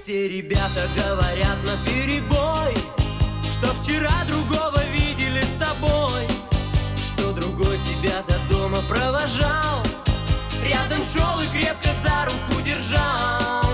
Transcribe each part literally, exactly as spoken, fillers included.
Все ребята говорят наперебой, что вчера другого видели с тобой, что другой тебя до дома провожал, рядом шел и крепко за руку держал.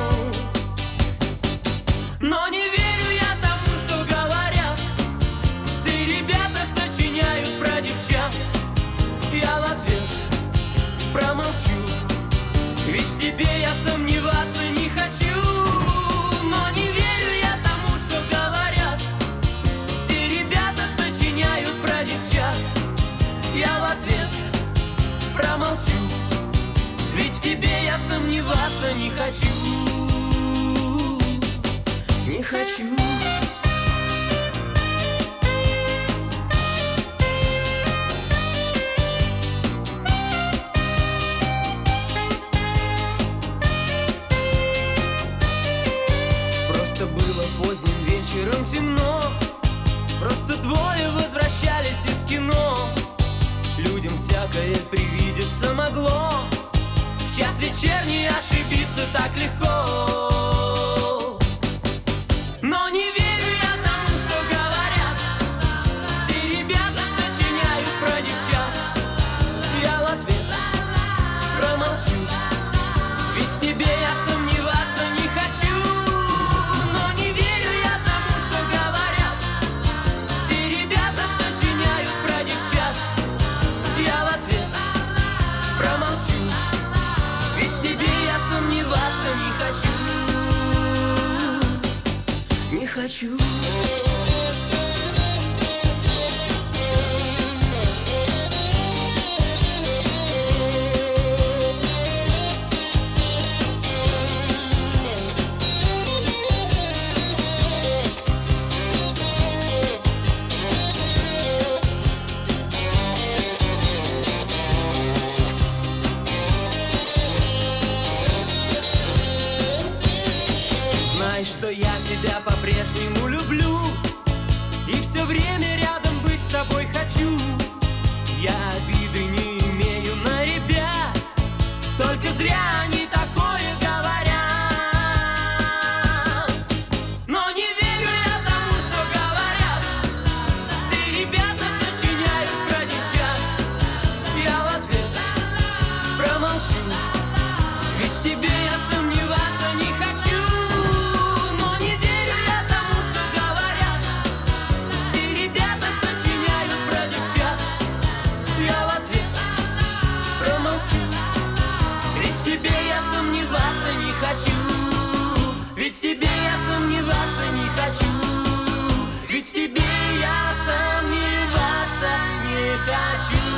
Но не верю я тому, что говорят, все ребята сочиняют про девчат. Я в ответ промолчу, ведь в тебе я сомневаться не хочу. Но не верю я тому, что говорят, все ребята сочиняют про девчат. Я в ответ промолчу, ведь в тебе я сомневаться не хочу. Не хочу. Просто было поздним вечером темно, просто двое возвращались из кино. Людям всякое привидеться могло, в час вечерний ошибиться так легко. Но не верю я тому, что говорят, все ребята сочиняют про девчат. Я в ответ промолчу, ведь в тебе я сомневаться не хочу. Но не верю я тому, что говорят, все ребята сочиняют про девчат. Я в ответ промолчу, ведь в тебе я сомневаться не хочу. Не хочу. Знай, что я тебя по-прежнему люблю, и все время рядом быть с тобой хочу. Я обиды не имею на ребят, только зря они такое говорят. Но не верю я тому, что говорят, все ребята сочиняют про девчат. Я в ответ промолчу, ведь в тебе я сомневаться не хочу. Сомневаться не хочу, ведь в тебе я сомневаться не хочу, ведь в тебе я сомневаться не хочу.